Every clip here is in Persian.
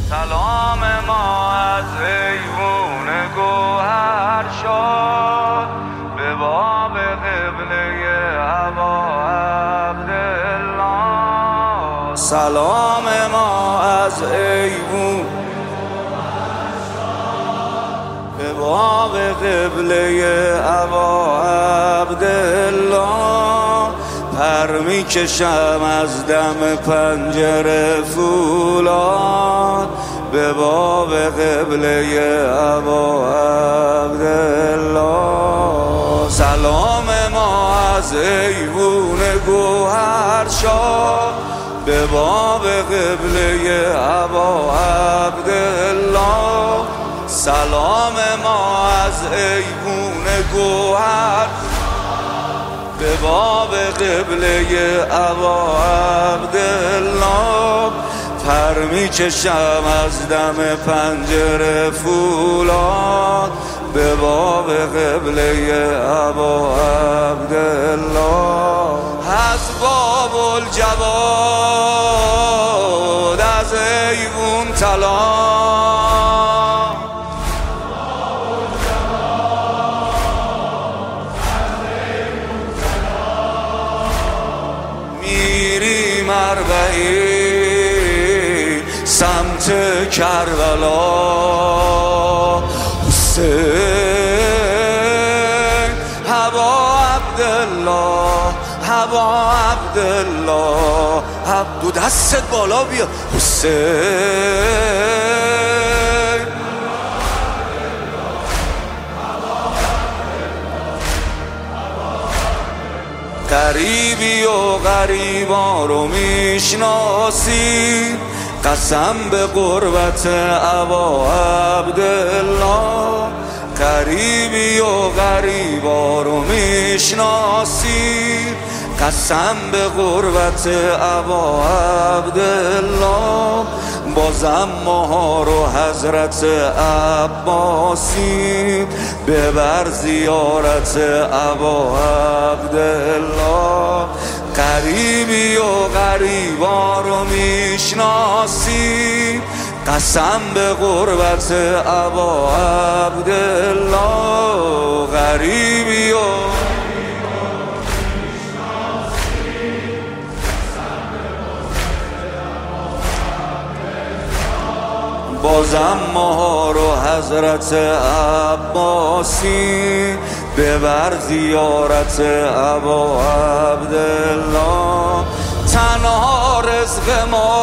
سلام ما از ایوون گوهر شد به باب قبله ابا عبدالله. سلام ما از ایوون به باب قبله ابا عبدالله. پر می کشم از دم پنجره فولاد به باب قبله ابا عبدالله. سلام ما از ایوون گوهر شد به باب قبله ابا عبدالله. سلام ما از ایوون گوهر به باب قبله ابا عبدالله. پر می کشم از دم پنجره فولاد به باب قبله ابا عبدالله. از باب الجواد از ایوون طلا میریم اربعین سمت کربلا. حسین ابا عبدالله ابا عبدالله. دو دستت بالا بیا. حسین غریبی و غریبا رو میشناسی قسم به قربت ابا عبدالله. غریبی و غریبا رو میشناسی قسم به قربت ابا عبدالله. بازم ماها رو حضرت عباسی ببر زیارت ابا عبدالله. غریبی و غریبا رو میشناسی قسم به قربت ابا عبدالله. غریبی و بازم ماها رو حضرت عباسی ببر زیارت ابا عبدالله. تنها رزق ما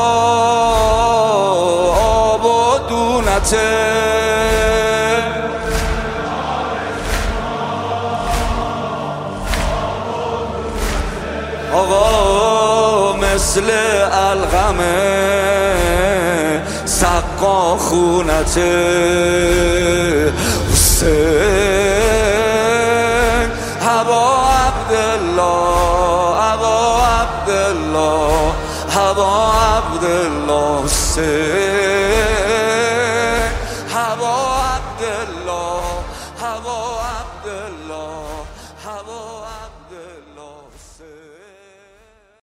آب و دونته آقا مثل القمه سقا خونته. حسین ابا عبدالله ابا عبدالله ابا عبدالله. حسین